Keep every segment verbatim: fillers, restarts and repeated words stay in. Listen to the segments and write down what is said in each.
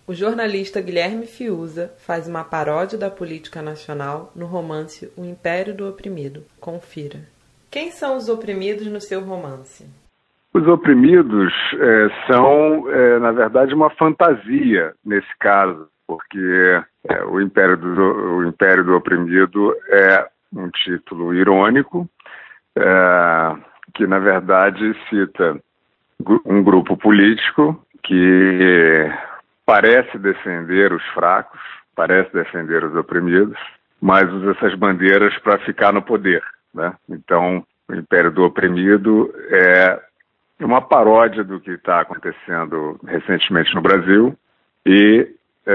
O jornalista Guilherme Fiuza faz uma paródia da política nacional no romance O Império do Oprimido. Confira. Quem são os oprimidos no seu romance? Os oprimidos é, são, é, na verdade, uma fantasia nesse caso, porque é, o, Império do, o Império do Oprimido é um título irônico, é, que, na verdade, cita um grupo político que parece defender os fracos, parece defender os oprimidos, mas usa essas bandeiras para ficar no poder, né? Então, o Império do Oprimido é uma paródia do que está acontecendo recentemente no Brasil e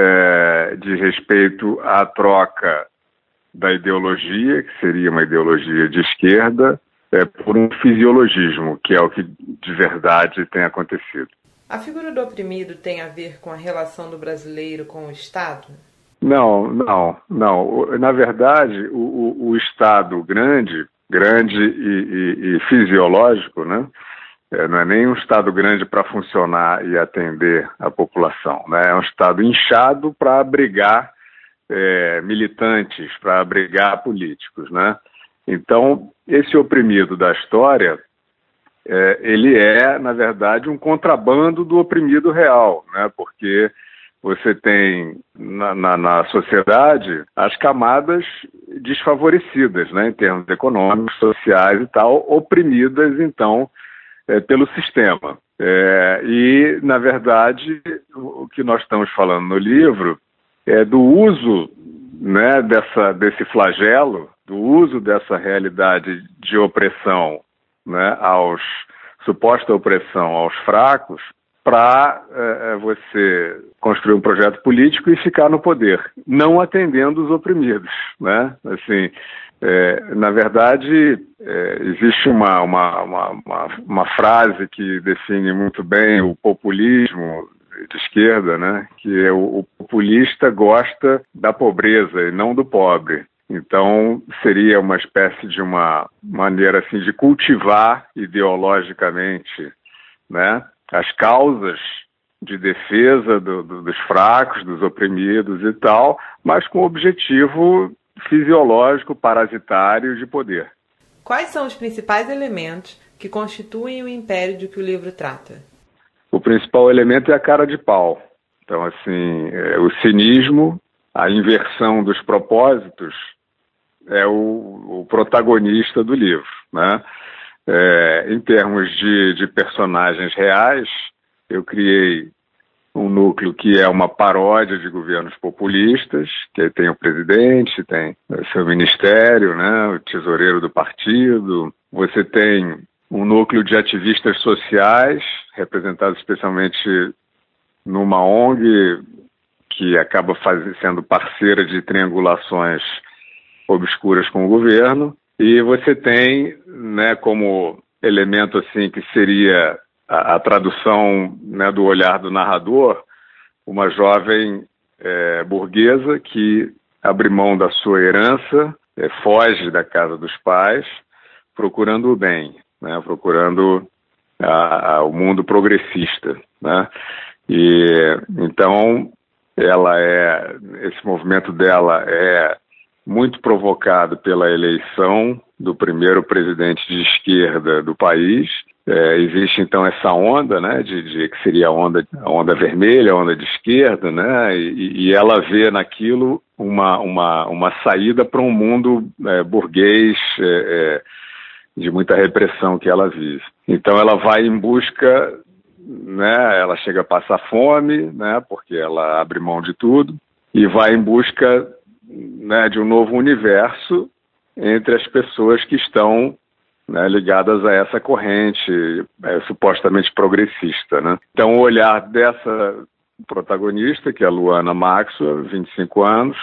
é, diz respeito à troca da ideologia, que seria uma ideologia de esquerda, é, por um fisiologismo, que é o que de verdade tem acontecido. A figura do oprimido tem a ver com a relação do brasileiro com o Estado? Não, não, não. Na verdade, o, o, o Estado grande, grande e, e, e fisiológico, né? É, não é nem um Estado grande para funcionar e atender a população, né? É um Estado inchado para abrigar é, militantes, para abrigar políticos, né? Então, esse oprimido da história, É, ele é, na verdade, um contrabando do oprimido real, né? Porque você tem na, na, na sociedade as camadas desfavorecidas, né? Em termos econômicos, sociais e tal, oprimidas, então, é, pelo sistema. É, e, na verdade, o que nós estamos falando no livro é do uso, né, dessa, desse flagelo, do uso dessa realidade de opressão, né, aos suposta opressão aos fracos, para é, você construir um projeto político e ficar no poder, não atendendo os oprimidos, né? Assim, é, na verdade, é, existe uma, uma, uma, uma, uma frase que define muito bem o populismo de esquerda, né? Que é o, o populista gosta da pobreza e não do pobre. Então, seria uma espécie de uma maneira assim, de cultivar ideologicamente, né, as causas de defesa do, do, dos fracos, dos oprimidos e tal, mas com o objetivo fisiológico, parasitário de poder. Quais são os principais elementos que constituem o império de que o livro trata? O principal elemento é a cara de pau. Então, assim, é o cinismo, a inversão dos propósitos, é o, o protagonista do livro, né? É, em termos de, de personagens reais, eu criei um núcleo que é uma paródia de governos populistas, que tem o presidente, tem o seu ministério, né, o tesoureiro do partido. Você tem um núcleo de ativistas sociais, representados especialmente numa O N G que acaba faz, sendo parceira de triangulações obscuras com o governo, e você tem, né, como elemento assim que seria a, a tradução, né, do olhar do narrador, uma jovem é, burguesa que abre mão da sua herança, é, foge da casa dos pais, procurando o bem, né, procurando a, a, o mundo progressista, né? E então ela é, esse movimento dela é muito provocado pela eleição do primeiro presidente de esquerda do país. É, existe então essa onda, né, de, de que seria a onda, a onda vermelha, a onda de esquerda, né, e, e ela vê naquilo uma, uma, uma saída para um mundo é, burguês, é, é, de muita repressão que ela vive. Então ela vai em busca, né, ela chega a passar fome, né, porque ela abre mão de tudo, e vai em busca, né, de um novo universo entre as pessoas que estão, né, ligadas a essa corrente é, supostamente progressista, né? Então, o olhar dessa protagonista, que é a Luana Maxwell, vinte e cinco anos,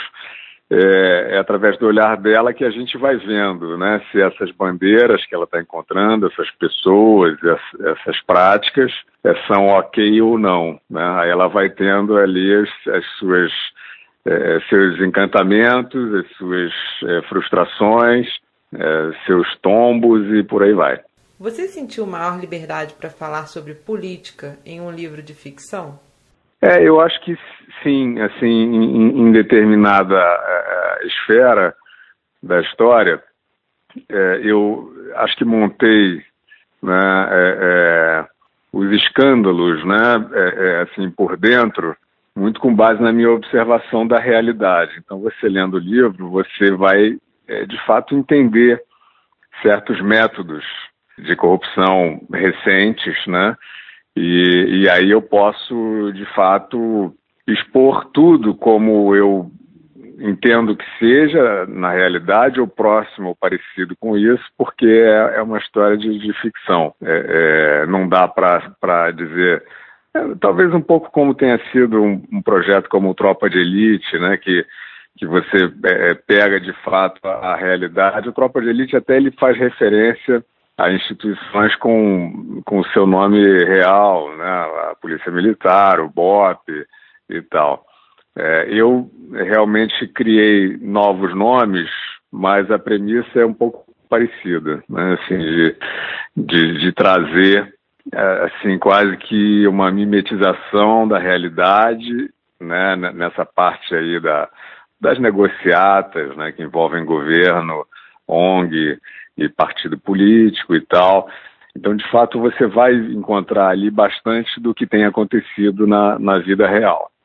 é, é através do olhar dela que a gente vai vendo, né, se essas bandeiras que ela está encontrando, essas pessoas, essas, essas práticas, é, são ok ou não, né? Aí ela vai tendo ali as, as suas É, seus encantamentos, as suas é, frustrações, é, seus tombos e por aí vai. Você sentiu maior liberdade para falar sobre política em um livro de ficção? É, eu acho que sim, assim, em, em determinada uh, esfera da história, é, eu acho que montei, né, é, é, os escândalos, né, é, é, assim, por dentro, muito com base na minha observação da realidade. Então, você lendo o livro, você vai, é, de fato, entender certos métodos de corrupção recentes, né, e, e aí eu posso, de fato, expor tudo como eu entendo que seja, na realidade, ou próximo ou parecido com isso, porque é, é uma história de, de ficção. É, é, não dá para dizer... É, talvez um pouco como tenha sido um, um projeto como o Tropa de Elite, né, que, que você é, pega de fato a, a realidade. O Tropa de Elite até ele faz referência a instituições com com o seu nome real, né, a Polícia Militar, o B O P e tal. É, eu realmente criei novos nomes, mas a premissa é um pouco parecida, né, assim, de, de, de trazer assim, quase que uma mimetização da realidade, né, nessa parte aí da, das negociatas, né, que envolvem governo, O N G e partido político e tal. Então, de fato, você vai encontrar ali bastante do que tem acontecido na, na vida real.